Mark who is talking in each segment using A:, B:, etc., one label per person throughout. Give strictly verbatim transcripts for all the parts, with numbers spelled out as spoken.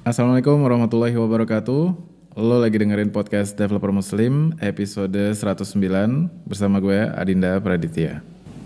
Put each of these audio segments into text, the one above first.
A: Assalamualaikum warahmatullahi wabarakatuh. Lo lagi dengerin podcast Developer Muslim episode seratus sembilan bersama gue Adinda Praditya.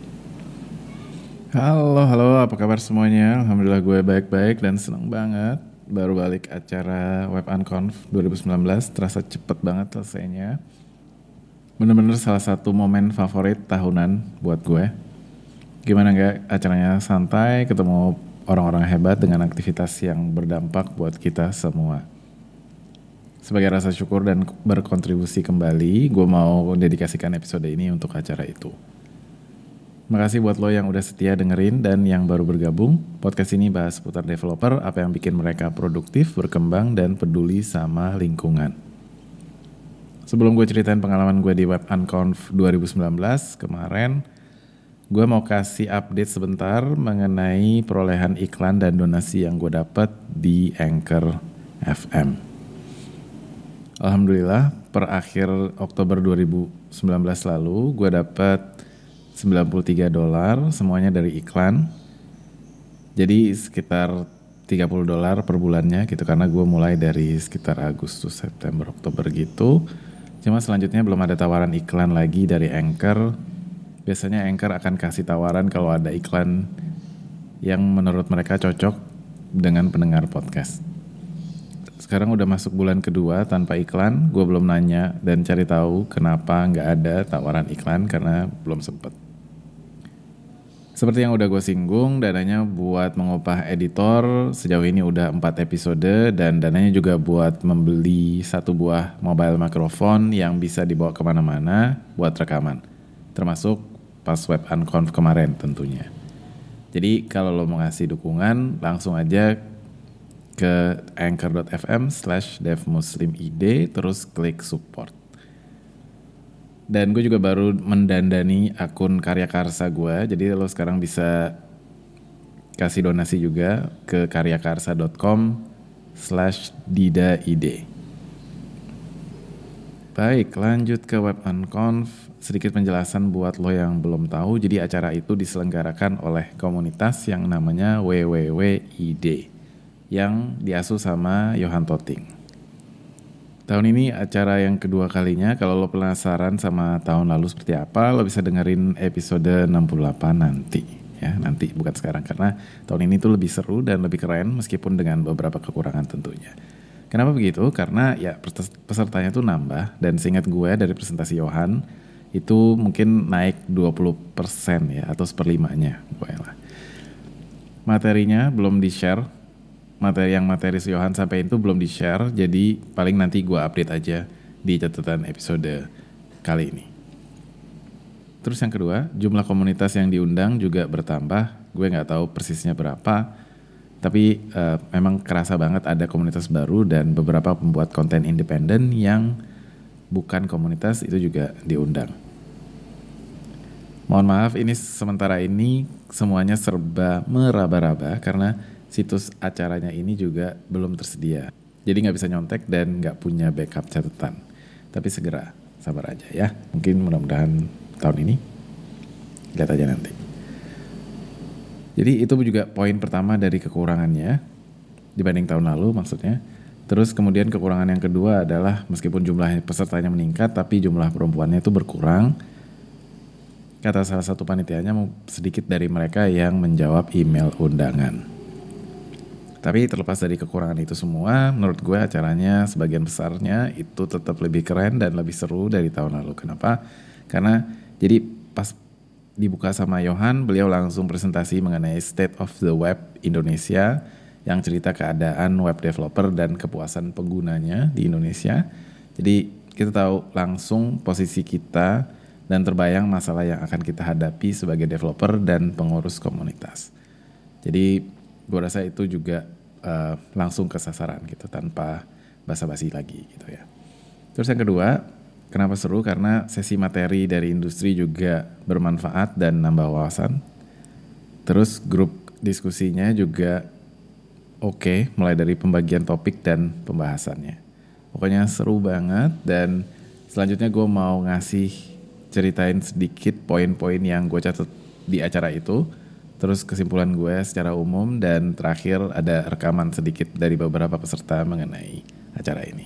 A: Halo, halo, apa kabar semuanya? Alhamdulillah gue baik-baik dan senang banget baru balik acara Web Unconf dua ribu sembilan belas. Terasa cepet banget selesainya. Bener-bener salah satu momen favorit tahunan buat gue. Gimana gak acaranya santai, ketemu orang-orang hebat dengan aktivitas yang berdampak buat kita semua. Sebagai rasa syukur dan berkontribusi kembali, gue mau dedikasikan episode ini untuk acara itu. Makasih buat lo yang udah setia dengerin dan yang baru bergabung. Podcast ini bahas seputar developer, apa yang bikin mereka produktif, berkembang, dan peduli sama lingkungan. Sebelum gue ceritain pengalaman gue di Web Unconf dua ribu sembilan belas kemarin, gue mau kasih update sebentar mengenai perolehan iklan dan donasi yang gue dapat di Anchor F M. Alhamdulillah, per akhir Oktober dua ribu sembilan belas lalu, gue dapat sembilan puluh tiga dolar semuanya dari iklan. Jadi sekitar tiga puluh dolar per bulannya gitu, karena gue mulai dari sekitar Agustus, September, Oktober gitu. Cuma selanjutnya belum ada tawaran iklan lagi dari Anchor. Biasanya Anchor akan kasih tawaran kalau ada iklan yang menurut mereka cocok dengan pendengar podcast. Sekarang udah masuk bulan kedua tanpa iklan, gue belum nanya dan cari tahu kenapa nggak ada tawaran iklan karena belum sempet. Seperti yang udah gue singgung, dananya buat mengupah editor sejauh ini udah empat episode dan dananya juga buat membeli satu buah mobile microphone yang bisa dibawa kemana-mana buat rekaman, termasuk pas Web Unconf kemarin tentunya. Jadi kalau lo mau ngasih dukungan, langsung aja ke anchor.fm slash devmuslimid terus klik support. Dan gue juga baru mendandani akun Karya Karsa gue, jadi lo sekarang bisa kasih donasi juga ke karyakarsa.com slash didaid. Baik, lanjut ke Web Unconf. Sedikit penjelasan buat lo yang belum tahu. Jadi acara itu diselenggarakan oleh komunitas yang namanya W W W I D yang diasuh sama Johan Toting. Tahun ini acara yang kedua kalinya. Kalau lo penasaran sama tahun lalu seperti apa, lo bisa dengerin episode enam puluh delapan nanti. Ya, nanti bukan sekarang, karena tahun ini tuh lebih seru dan lebih keren meskipun dengan beberapa kekurangan tentunya. Kenapa begitu? Karena ya pesertanya tuh nambah, dan seingat gue dari presentasi Johan itu mungkin naik dua puluh persen ya, atau seperlimanya gue lah. Materinya belum di-share, materi yang materi si Johan sampai itu belum di-share, jadi paling nanti gue update aja di catatan episode kali ini. Terus yang kedua, jumlah komunitas yang diundang juga bertambah. Gue gak tahu persisnya berapa, tapi uh, memang kerasa banget ada komunitas baru dan beberapa pembuat konten independen yang bukan komunitas itu juga diundang. Mohon maaf, ini sementara ini semuanya serba meraba-raba karena situs acaranya ini juga belum tersedia. Jadi gak bisa nyontek dan gak punya backup catatan. Tapi segera, sabar aja ya. Mungkin mudah-mudahan tahun ini, lihat aja nanti. Jadi itu juga poin pertama dari kekurangannya dibanding tahun lalu maksudnya. Terus kemudian kekurangan yang kedua adalah meskipun jumlah pesertanya meningkat tapi jumlah perempuannya itu berkurang. Kata salah satu panitianya, sedikit dari mereka yang menjawab email undangan. Tapi terlepas dari kekurangan itu semua, menurut gue acaranya sebagian besarnya itu tetap lebih keren dan lebih seru dari tahun lalu. Kenapa? Karena jadi pas dibuka sama Johan, beliau langsung presentasi mengenai State of the Web Indonesia yang cerita keadaan web developer dan kepuasan penggunanya di Indonesia. Jadi kita tahu langsung posisi kita dan terbayang masalah yang akan kita hadapi sebagai developer dan pengurus komunitas. Jadi gue rasa itu juga uh, langsung ke sasaran gitu tanpa basa-basi lagi gitu ya. Terus yang kedua, kenapa seru? Karena sesi materi dari industri juga bermanfaat dan nambah wawasan. Terus grup diskusinya juga oke, okay, mulai dari pembagian topik dan pembahasannya. Pokoknya seru banget, dan selanjutnya gue mau ngasih ceritain sedikit poin-poin yang gue catat di acara itu. terus kesimpulan gue secara umum, dan terakhir ada rekaman sedikit dari beberapa peserta mengenai acara ini.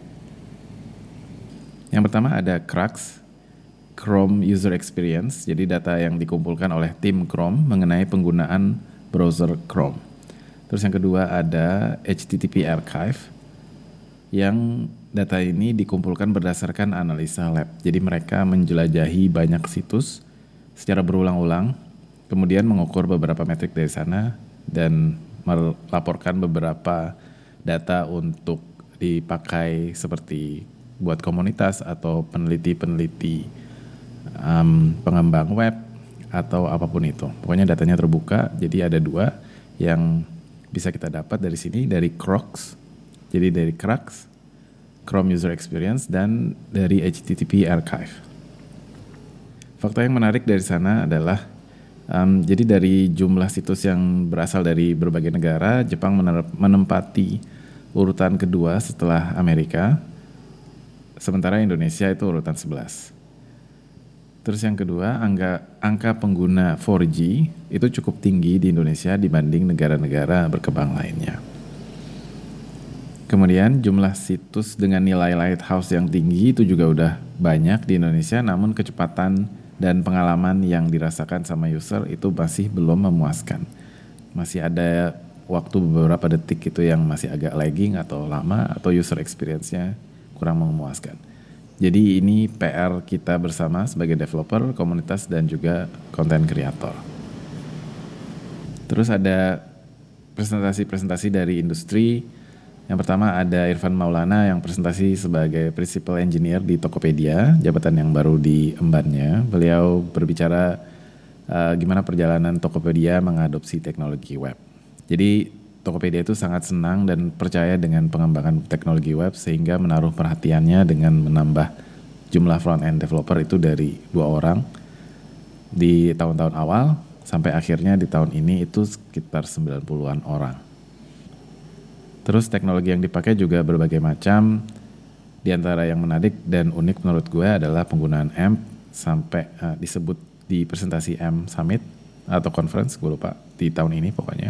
A: Yang pertama ada Crux, Chrome User Experience, jadi data yang dikumpulkan oleh tim Chrome mengenai penggunaan browser Chrome. Terus yang kedua ada H T T P Archive, yang data ini dikumpulkan berdasarkan analisa lab. Jadi mereka menjelajahi banyak situs secara berulang-ulang, kemudian mengukur beberapa metrik dari sana dan melaporkan beberapa data untuk dipakai seperti buat komunitas atau peneliti-peneliti, um, pengembang web atau apapun itu. Pokoknya datanya terbuka. Jadi ada dua yang bisa kita dapat dari sini, dari Crux. Jadi dari Crux, Chrome User Experience, dan dari H T T P Archive. Fakta yang menarik dari sana adalah um, jadi dari jumlah situs yang berasal dari berbagai negara, Jepang menempati urutan kedua setelah Amerika, sementara Indonesia itu urutan sebelas. Terus yang kedua, angka, angka pengguna empat G itu cukup tinggi di Indonesia dibanding negara-negara berkembang lainnya. Kemudian jumlah situs dengan nilai Lighthouse yang tinggi itu juga udah banyak di Indonesia, namun kecepatan dan pengalaman yang dirasakan sama user itu masih belum memuaskan. Masih ada waktu beberapa detik itu yang masih agak lagging atau lama, atau user experience-nya kurang memuaskan. Jadi ini P R kita bersama sebagai developer, komunitas, dan juga content creator. Terus ada presentasi-presentasi dari industri. Yang pertama ada Irfan Maulana yang presentasi sebagai Principal Engineer di Tokopedia, jabatan yang baru diembannya. Beliau berbicara uh, gimana perjalanan Tokopedia mengadopsi teknologi web. Jadi Tokopedia itu sangat senang dan percaya dengan pengembangan teknologi web, sehingga menaruh perhatiannya dengan menambah jumlah front-end developer itu dari dua orang di tahun-tahun awal, sampai akhirnya di tahun ini itu sekitar sembilan puluhan orang. Terus teknologi yang dipakai juga berbagai macam. Di antara yang menarik dan unik menurut gue adalah penggunaan A M P, sampai uh, disebut di presentasi A M Summit atau conference, gue lupa, di tahun ini pokoknya.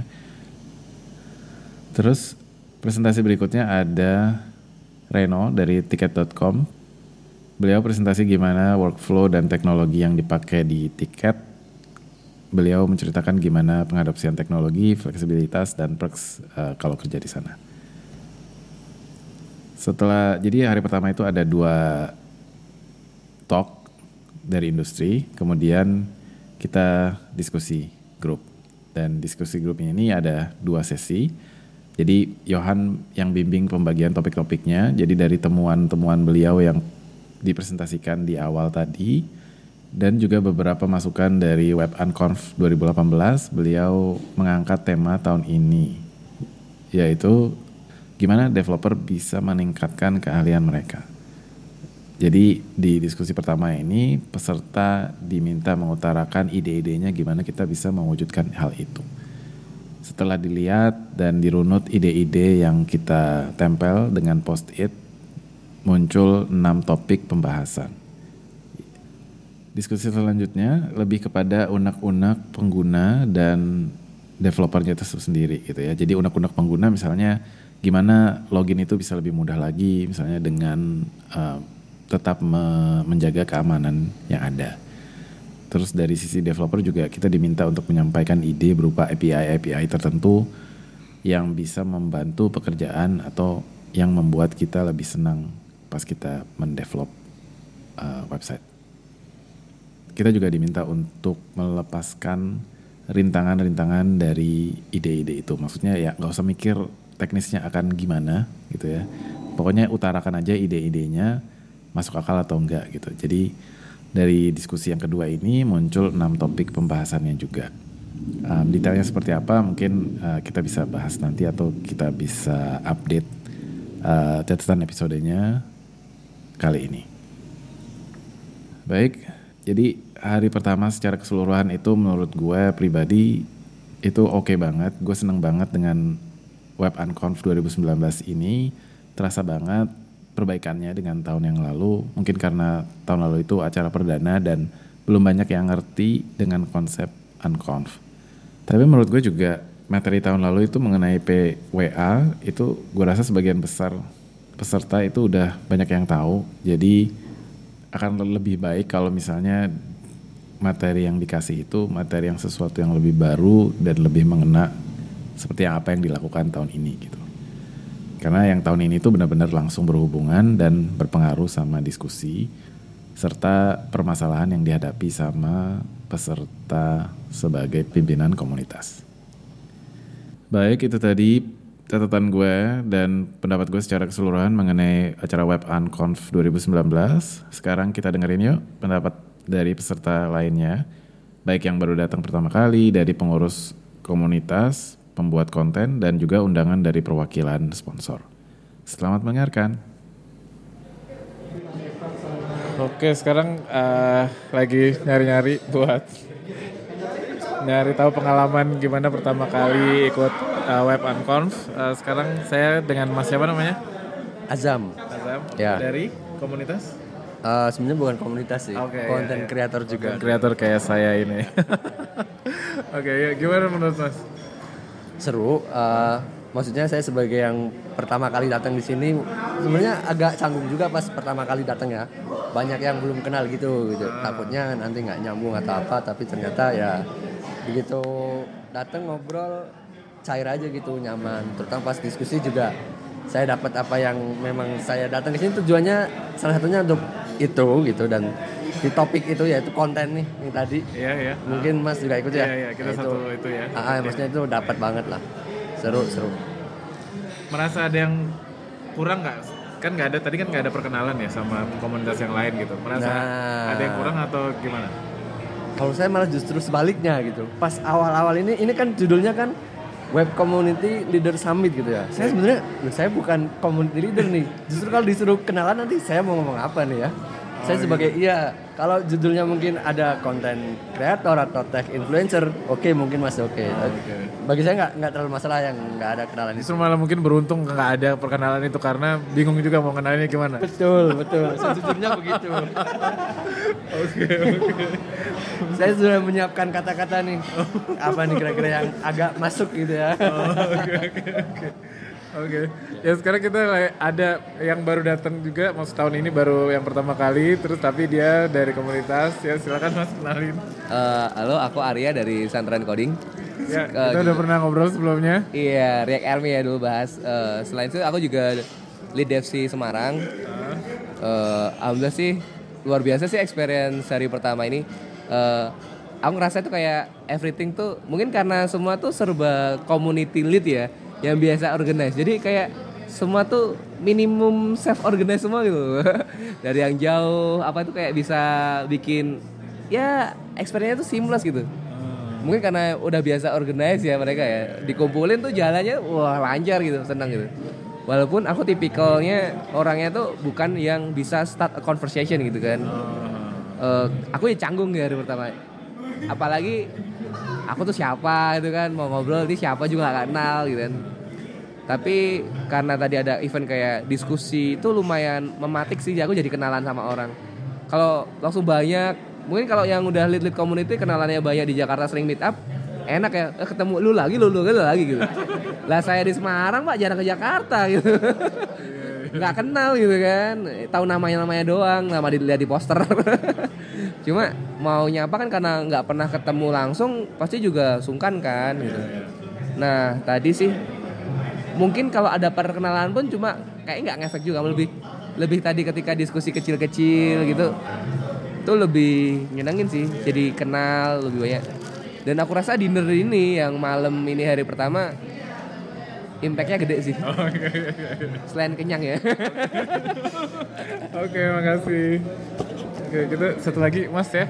A: Terus presentasi berikutnya ada Reno dari tiket dot com. Beliau presentasi gimana workflow dan teknologi yang dipakai di tiket. Beliau menceritakan gimana pengadopsian teknologi, fleksibilitas, dan perks uh, kalau kerja di sana. Setelah, jadi hari pertama itu ada dua talk dari industri, kemudian kita diskusi grup. Dan diskusi grup ini ada dua sesi. Jadi Johan yang bimbing pembagian topik-topiknya, jadi dari temuan-temuan beliau yang dipresentasikan di awal tadi, dan juga beberapa masukan dari Web Unconf dua ribu delapan belas, beliau mengangkat tema tahun ini, yaitu gimana developer bisa meningkatkan keahlian mereka. Jadi di diskusi pertama ini, peserta diminta mengutarakan ide-idenya gimana kita bisa mewujudkan hal itu. Setelah dilihat dan dirunut ide-ide yang kita tempel dengan post-it, muncul enam topik pembahasan. Diskusi selanjutnya lebih kepada unek-unek pengguna dan developernya itu sendiri gitu ya. Jadi unek-unek pengguna misalnya gimana login itu bisa lebih mudah lagi, misalnya dengan uh, tetap me- menjaga keamanan yang ada. Terus dari sisi developer juga kita diminta untuk menyampaikan ide berupa A P I-A P I tertentu yang bisa membantu pekerjaan atau yang membuat kita lebih senang pas kita mendevelop uh, website. Kita juga diminta untuk melepaskan rintangan-rintangan dari ide-ide itu. Maksudnya ya nggak usah mikir teknisnya akan gimana gitu ya. Pokoknya utarakan aja ide-idenya, masuk akal atau enggak gitu. Jadi dari diskusi yang kedua ini muncul enam topik pembahasannya juga. Um, detailnya seperti apa mungkin uh, kita bisa bahas nanti, atau kita bisa update uh, catatan episodenya kali ini. Baik, jadi hari pertama secara keseluruhan itu menurut gue pribadi itu oke okay banget. Gue seneng banget dengan Web Unconf dua ribu sembilan belas ini. Terasa banget perbaikannya dengan tahun yang lalu. Mungkin karena tahun lalu itu acara perdana dan belum banyak yang ngerti dengan konsep Unconf. Tapi menurut gue juga materi tahun lalu itu mengenai P W A itu gue rasa sebagian besar peserta itu udah banyak yang tahu. Jadi akan lebih baik kalau misalnya materi yang dikasih itu materi yang sesuatu yang lebih baru dan lebih mengena seperti apa yang dilakukan tahun ini gitu. Karena yang tahun ini tuh benar-benar langsung berhubungan dan berpengaruh sama diskusi serta permasalahan yang dihadapi sama peserta sebagai pimpinan komunitas. Baik, itu tadi catatan gue dan pendapat gue secara keseluruhan mengenai acara Web Unconf dua ribu sembilan belas. Sekarang kita dengerin yuk pendapat dari peserta lainnya, baik yang baru datang pertama kali, dari pengurus komunitas, pembuat konten, dan juga undangan dari perwakilan sponsor. Selamat mendengarkan. Oke, sekarang uh, lagi nyari-nyari buat nyari tahu pengalaman gimana pertama kali ikut uh, Web Unconf. Uh, sekarang saya dengan Mas siapa namanya?
B: Azam.
A: Azam.
B: Ya.
A: Dari komunitas?
B: Uh, sebenarnya bukan komunitas sih,
A: okay,
B: konten
A: ya, ya.
B: kreator juga.
A: Kreator kayak saya ini. Oke, okay, ya, gimana menurut Mas?
B: Seru. Uh, maksudnya saya sebagai yang pertama kali datang di sini, sebenarnya agak canggung juga pas pertama kali datang ya. Banyak yang belum kenal gitu, gitu. Uh. Takutnya nanti nggak nyambung atau apa, tapi ternyata ya begitu datang ngobrol cair aja gitu, nyaman. Terutama pas diskusi juga saya dapat apa yang memang saya datang ke sini tujuannya salah satunya untuk itu gitu, dan di topik itu yaitu konten nih yang tadi.
A: Iya, iya.
B: Mungkin Mas juga ikut ya.
A: Iya, iya, kita
B: itu,
A: satu itu ya.
B: Ah, okay. Maksudnya itu dapat banget lah. Seru, seru.
A: Merasa ada yang kurang nggak? Kan nggak ada, tadi kan nggak ada perkenalan ya sama komunitas yang lain gitu. Merasa nah, ada yang kurang atau gimana?
B: Kalau saya malah justru sebaliknya gitu. Pas awal-awal ini, ini kan judulnya kan Web Community Leader Summit gitu ya. Saya sebenarnya, saya bukan community leader nih. Justru kalau disuruh kenalan nanti saya mau ngomong apa nih ya. Oh, saya sebagai gitu. Iya, kalau judulnya mungkin ada konten kreator atau tech influencer, oke okay, mungkin masih oke. Okay. Oh, okay. Bagi saya nggak nggak terlalu masalah yang nggak ada kenalan.
A: Justru malah mungkin beruntung nggak ada perkenalan itu karena bingung juga mau kenalannya gimana.
B: Betul betul. Sejujurnya begitu.
A: Oke oke.
B: Saya sudah menyiapkan kata-kata nih. Apa nih kira-kira yang agak masuk gitu ya.
A: Oke oke oke. Oke, ya sekarang kita ada yang baru datang juga, maksud tahun ini baru yang pertama kali, terus tapi dia dari komunitas, ya silakan Mas kenalin.
C: Uh, halo, aku Arya dari Santren Coding.
A: Ya, uh, kita udah pernah ngobrol sebelumnya.
C: Iya, React Army ya dulu bahas. Uh, selain itu aku juga lead dev si Semarang. Uh. Uh, Alhamdulillah sih, luar biasa sih experience hari pertama ini. Uh, aku ngerasa itu kayak everything tuh, mungkin karena semua tuh serba community lead ya. Yang biasa organize, jadi kayak semua tuh minimum self organize semua gitu. Dari yang jauh apa tuh kayak bisa bikin ya experience-nya tuh seamless gitu. Mungkin karena udah biasa organize ya mereka ya, dikumpulin tuh jalannya wah lancar gitu, senang gitu. Walaupun aku tipikalnya orangnya tuh bukan yang bisa start a conversation gitu kan. Uh, aku ya canggung ya hari pertama. Apalagi aku tuh siapa gitu kan, mau ngobrol ini siapa juga gak kenal gitu kan. Tapi karena tadi ada event kayak diskusi itu lumayan mematik sih, aku jadi kenalan sama orang. Kalau langsung banyak, mungkin kalau yang udah lead-lead community kenalannya banyak di Jakarta sering meet up, enak ya, eh, ketemu lu lagi, lu, lu, lu lagi gitu. Lah saya di Semarang Pak jarang ke Jakarta gitu. Gak kenal gitu kan, tahu namanya-namanya doang, nama dilihat di poster. Cuma mau nyapa kan karena nggak pernah ketemu langsung pasti juga sungkan kan gitu. Nah tadi sih mungkin kalau ada perkenalan pun cuma kayak nggak ngefek juga, lebih lebih tadi ketika diskusi kecil-kecil gitu tuh lebih nyenengin sih, jadi kenal lebih banyak. Dan aku rasa dinner ini yang malam ini hari pertama impactnya gede sih. Oh, okay, okay, okay. Selain kenyang ya.
A: Oke, okay, makasih. Oke, kita satu lagi Mas ya.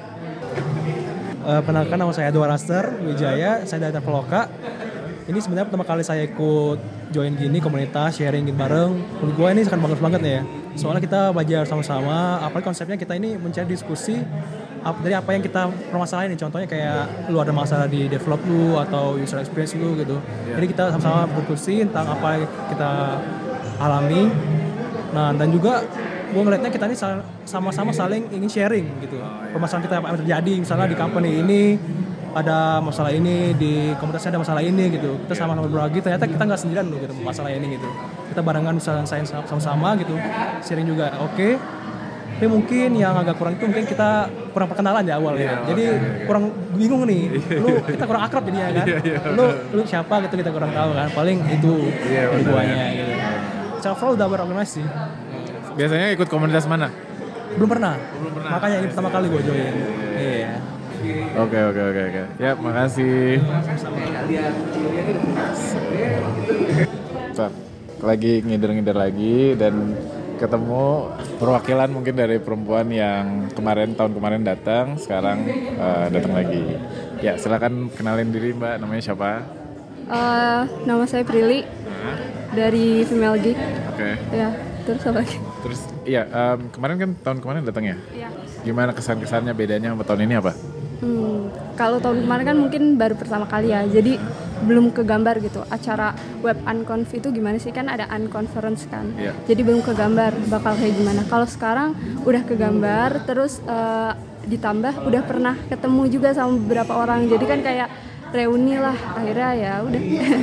D: Uh, Perkenalkan nama saya Dua Raster Wijaya, saya dari Traveloka. Ini sebenarnya pertama kali saya ikut join gini komunitas sharing bareng. Menurut gue ini sangat bagus banget ya. Soalnya kita belajar sama-sama. Apalagi konsepnya kita ini mencari diskusi dari apa yang kita permasalahin nih. Contohnya kayak lu ada masalah di develop lu atau user experience lu gitu. Yeah. Jadi kita sama-sama berdiskusi tentang apa yang kita alami. Nah dan juga gue ngeliatnya kita ini sama-sama saling ingin sharing gitu. Permasalahan kita apa yang terjadi misalnya di company ini ada masalah ini di komunitasnya ada masalah ini gitu. Kita sama-sama berbagi. Ternyata kita nggak sendirian loh gitu masalah ini gitu. Kita barengan bisa selesaiin sama-sama gitu. Sharing juga oke. Okay. Tapi mungkin yang agak kurang itu mungkin kita kurang perkenalan di awal ya. Jadi kurang bingung nih. Lu kita kurang akrab jadinya kan. Lu lu siapa gitu kita kurang tahu kan. Paling itu keduanya gitu. Secara flow udah berorganisasi sih.
A: Biasanya ikut komunitas mana?
D: Belum pernah. Belum pernah. Makanya ini pertama kali gue join. Iya.
A: Oke oke oke oke. Ya makasih. Bentar. Lagi ngider-ngider lagi dan ketemu perwakilan mungkin dari perempuan yang kemarin tahun kemarin datang, sekarang uh, datang lagi. Ya silakan kenalin diri Mbak, namanya siapa?
E: Uh, nama saya Prilly
A: Nah.
E: dari Female Geek.
A: Oke. Okay.
E: Ya, terus apa lagi?
A: Terus iya um, kemarin kan tahun kemarin datang ya?
E: Iya.
A: Gimana kesan-kesannya bedanya sama tahun ini apa?
E: Hmm, kalau tahun kemarin kan mungkin baru pertama kali ya, jadi belum kegambar gitu. Acara web unconf itu gimana sih, kan ada unconference kan,
A: yeah.
E: Jadi belum kegambar bakal kayak gimana. Kalau sekarang udah kegambar, terus uh, ditambah udah pernah ketemu juga sama beberapa orang, jadi kan kayak reuni lah. Akhirnya ya udah.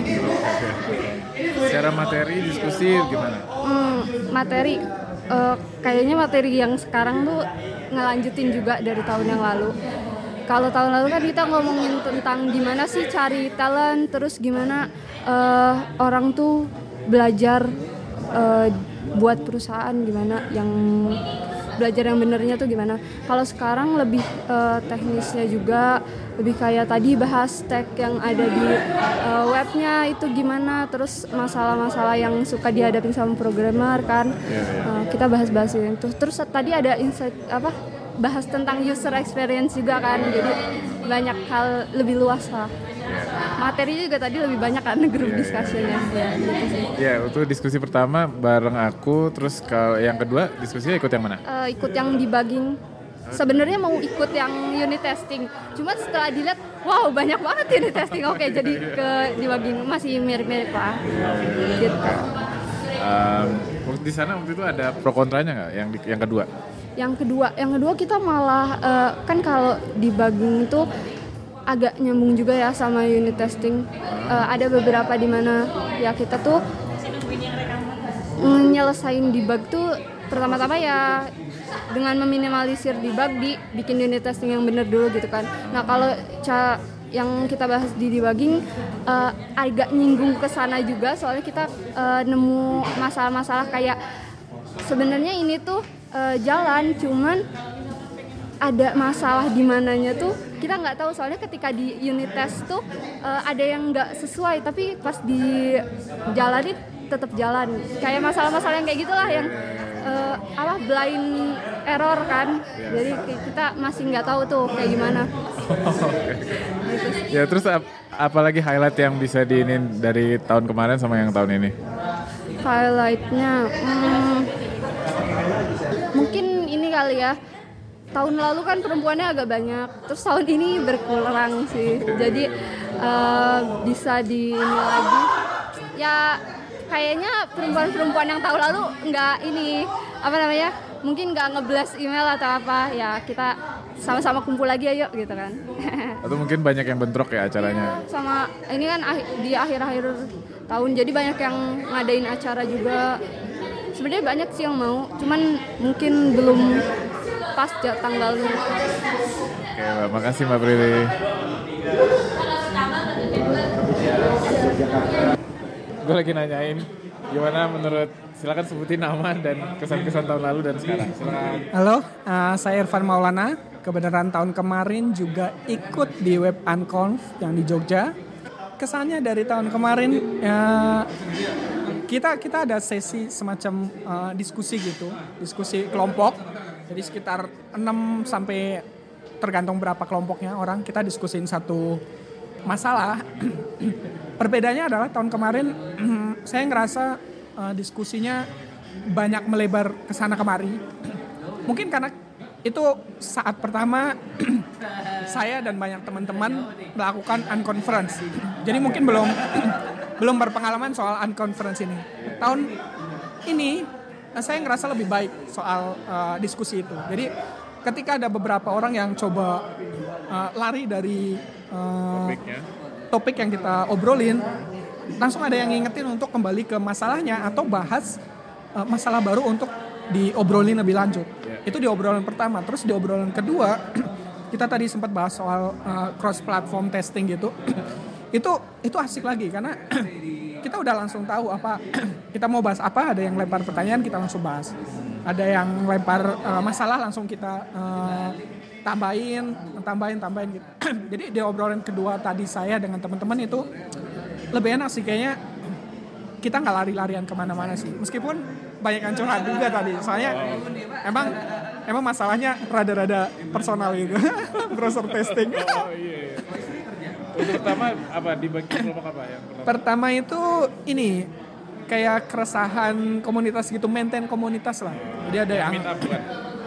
A: Secara materi diskusi gimana?
E: Hmm, materi uh, kayaknya materi yang sekarang tuh ngelanjutin juga dari tahun yang lalu. Kalau tahun lalu kan kita ngomongin tentang gimana sih cari talent, terus gimana uh, orang tuh belajar uh, buat perusahaan, gimana yang belajar yang benernya tuh gimana. Kalau sekarang lebih uh, teknisnya juga, lebih kayak tadi bahas tag yang ada di uh, webnya itu gimana, terus masalah-masalah yang suka dihadapin sama programmer kan, uh, kita bahas-bahas itu. Terus tadi ada insight apa? bahas tentang user experience juga kan, jadi banyak hal lebih luas lah. Materinya juga tadi lebih banyak kan grup yeah, discussion-nya. Ya, gitu sih.
A: Ya, itu diskusi pertama bareng aku, terus kalau yang kedua diskusinya ikut yang mana?
E: Uh, ikut yang debugging. Sebenarnya mau ikut yang unit testing, cuma setelah dilihat, wow banyak banget unit testing. Oke, jadi ke debugging masih mirip-mirip lah. Gitu.
A: Um, di sana waktu itu ada pro kontranya nggak yang di, yang kedua?
E: Yang kedua, yang kedua kita malah uh, kan kalau debugging itu agak nyambung juga ya sama unit testing. Uh, ada beberapa di mana ya kita tuh nyelesain debug tuh pertama-tama ya dengan meminimalisir debug, di bikin unit testing yang bener dulu gitu kan. Nah kalau ca- yang kita bahas di debugging uh, agak nyinggung ke sana juga, soalnya kita uh, nemu masalah-masalah kayak sebenarnya ini tuh uh, jalan, cuman ada masalah di mananya tuh kita nggak tahu, soalnya ketika di unit test tuh uh, ada yang nggak sesuai, tapi pas di jalanin tetap jalan. Kayak masalah-masalah yang kayak gitulah yang uh, apa blind error kan, jadi kita masih nggak tahu tuh kayak gimana. Gitu.
A: Ya terus ap- apalagi highlight yang bisa diinin dari tahun kemarin sama yang tahun ini?
E: Highlightnya hmm, mungkin ini kali ya, tahun lalu kan perempuannya agak banyak, terus tahun ini berkurang sih, jadi uh, bisa di ini lagi ya, kayaknya perempuan-perempuan yang tahun lalu nggak ini apa namanya, mungkin nggak nge-blast email atau apa ya, kita sama-sama kumpul lagi ayo gitu kan.
A: Atau mungkin banyak yang bentrok ya acaranya?
E: Iya, sama ini kan di akhir-akhir tahun, jadi banyak yang ngadain acara juga. Sebenarnya banyak sih yang mau, cuman mungkin belum pas ya tanggalnya.
A: Oke, Mbak, makasih Mbak Prilly. Gue lagi nanyain gimana menurut, silakan sebutin nama dan kesan-kesan tahun lalu dan sekarang. Silakan.
F: Halo, uh, saya Irfan Maulana. Kebenaran tahun kemarin juga ikut di Web Unconf yang di Jogja. Kesannya dari tahun kemarin uh, kita kita ada sesi semacam uh, diskusi gitu, diskusi kelompok. Jadi sekitar enam sampai tergantung berapa kelompoknya orang, kita diskusin satu masalah. Perbedaannya adalah tahun kemarin saya ngerasa uh, diskusinya banyak melebar ke sana kemari. Mungkin karena itu saat pertama saya dan banyak teman-teman melakukan unconference. Jadi mungkin belum belum berpengalaman soal unconference ini. Tahun ini saya ngerasa lebih baik soal uh, diskusi itu. Jadi ketika ada beberapa orang yang coba uh, lari dari uh,
A: Topiknya.
F: topik yang kita obrolin, langsung ada yang ngingetin untuk kembali ke masalahnya atau bahas uh, masalah baru untuk diobrolin lebih lanjut.
A: Yeah.
F: Itu di obrolan pertama. Terus di obrolan kedua kita tadi sempat bahas soal uh, cross platform testing gitu. itu itu asik lagi karena kita udah langsung tahu apa kita mau bahas apa. Ada yang lempar pertanyaan kita langsung bahas. Ada yang lempar uh, masalah langsung kita uh, tambahin, tambahin, tambahin gitu. Jadi di obrolan kedua tadi saya dengan teman-teman itu lebih enak sih kayaknya. Kita nggak lari-larian kemana-mana sih. Meskipun banyak yang curhat juga tadi. Soalnya emang emang masalahnya rada-rada personal gitu. Browser testing.
A: Oh iya. Untuk pertama apa dibagi kelompok apa yang pertama?
F: Pertama itu ini kayak keresahan komunitas gitu, maintain komunitas lah. Jadi ada yang
A: Meet up bukan?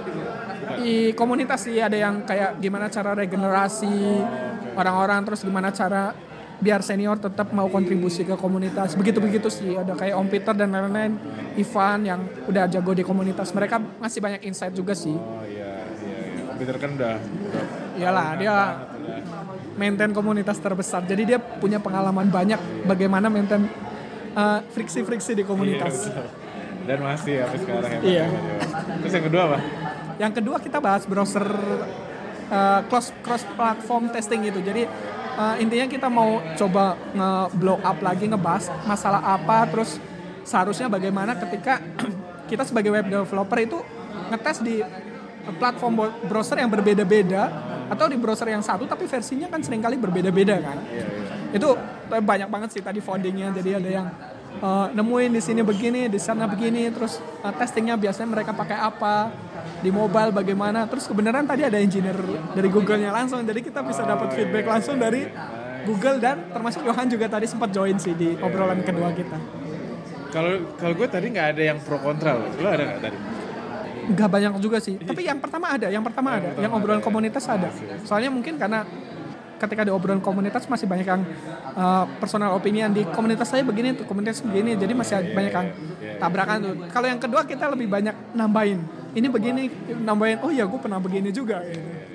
F: di komunitas sih ada yang kayak gimana cara regenerasi orang-orang, terus gimana cara biar senior tetap mau kontribusi ke komunitas. Begitu-begitu sih. Ada kayak Om Peter dan lain-lain, Ivan yang udah jago di komunitas. Mereka masih banyak insight juga sih.
A: Oh iya, iya, iya. Om Peter kan udah, udah
F: Iyalah, dia maintain komunitas terbesar. Jadi dia punya pengalaman banyak bagaimana maintain uh, friksi-friksi di komunitas.
A: Iya, dan masih sampai sekarang ya.
F: Iya.
A: Terus yang kedua apa?
F: Yang kedua kita bahas browser uh, cross cross platform testing gitu. Jadi uh, intinya kita mau coba nge-blow up lagi, ngebahas masalah apa, terus seharusnya bagaimana ketika kita sebagai web developer itu ngetes di platform browser yang berbeda-beda atau di browser yang satu tapi versinya kan seringkali berbeda-beda kan. Itu banyak banget sih tadi foundingnya. Jadi ada yang uh, nemuin di sini begini, di sana begini, terus uh, testingnya biasanya mereka pakai apa, di mobile bagaimana. Terus kebenaran tadi ada engineer dari Google-nya langsung, jadi kita bisa dapat feedback langsung dari Google, dan termasuk Johan juga tadi sempat join sih di obrolan kedua kita.
A: Kalau kalau gue tadi nggak ada yang pro kontra loh. Lo ada nggak tadi?
F: Nggak banyak juga sih, tapi yang pertama ada, yang pertama ada, yang obrolan komunitas ada. Soalnya mungkin karena ketika di obrolan komunitas masih banyak yang uh, personal opinion, di komunitas saya begini, tuh komunitas begini, jadi masih banyak yang tabrakan tuh. Kalau yang kedua kita lebih banyak nambahin, ini begini, nambahin, oh ya gue pernah begini juga. Gitu.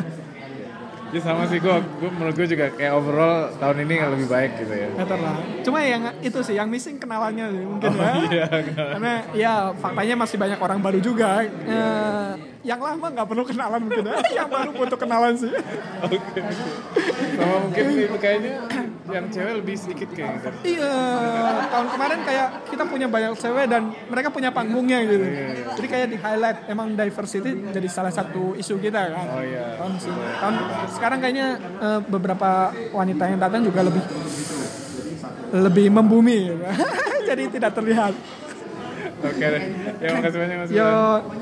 A: Ya sama sih, gue, gue menurut gue juga kayak overall tahun ini lebih baik gitu ya.
F: Betul lah. Cuma yang itu sih, yang missing kenalannya sih mungkin
A: Oh,
F: ya.
A: iya,
F: Karena ya faktanya masih banyak orang baru juga. Eh, yang lama nggak perlu kenalan mungkin ya. Yang baru butuh kenalan sih.
A: Oke. Sama mungkin itu kayaknya yang cewek lebih sedikit kayak gitu.
F: Iya, tahun kemarin kayak kita punya banyak cewek dan mereka punya panggungnya gitu. Jadi kayak di highlight, emang diversity jadi salah satu isu kita kan.
A: Oh iya.
F: Tahun sih. Tahun sekarang kayaknya uh, beberapa wanita yang datang juga lebih lebih membumi, gitu. Jadi tidak terlihat.
A: Oke deh. Ya makasih banyak Mas.
F: Yo.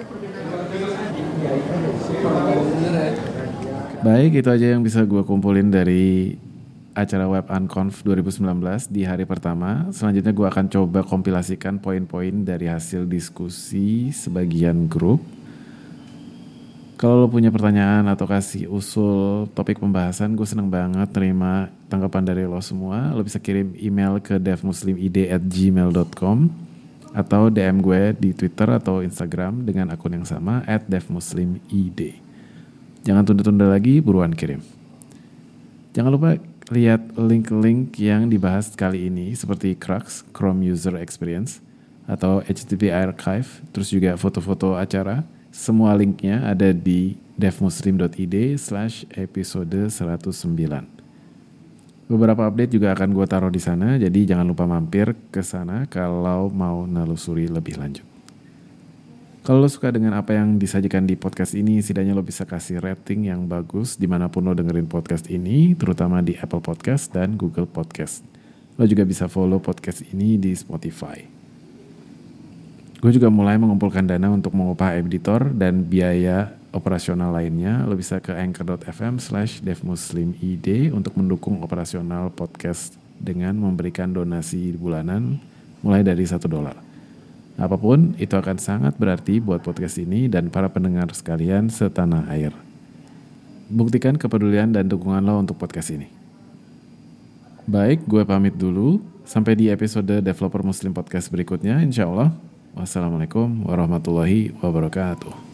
A: Baik, itu aja yang bisa gue kumpulin dari acara Web Unconf dua ribu sembilan belas di hari pertama. Selanjutnya gue akan coba kompilasikan poin-poin dari hasil diskusi sebagian grup. Kalau lo punya pertanyaan atau kasih usul topik pembahasan, gue seneng banget terima tanggapan dari lo semua. Lo bisa kirim email ke devmuslimid at gmail dot com atau D M gue di Twitter atau Instagram dengan akun yang sama at devmuslimid. Jangan tunda-tunda lagi, buruan kirim. Jangan lupa lihat link-link yang dibahas kali ini seperti Crux, Chrome User Experience, atau H T T P Archive, terus juga foto-foto acara. Semua linknya ada di devmuslim dot i d slash episode seratus sembilan. Beberapa update juga akan gue taruh di sana, jadi jangan lupa mampir ke sana kalau mau nelusuri lebih lanjut. Kalau lo suka dengan apa yang disajikan di podcast ini, setidaknya lo bisa kasih rating yang bagus dimanapun lo dengerin podcast ini, terutama di Apple Podcast dan Google Podcast. Lo juga bisa follow podcast ini di Spotify. Gue juga mulai mengumpulkan dana untuk mengupah editor dan biaya operasional lainnya. Lo bisa ke anchor dot f m slash devmuslimid untuk mendukung operasional podcast dengan memberikan donasi bulanan mulai dari satu dolar. Apapun, itu akan sangat berarti buat podcast ini dan para pendengar sekalian setanah air. Buktikan kepedulian dan dukungan lo untuk podcast ini. Baik, gue pamit dulu. Sampai di episode Developer Muslim Podcast berikutnya, insya Allah. Wassalamualaikum warahmatullahi wabarakatuh.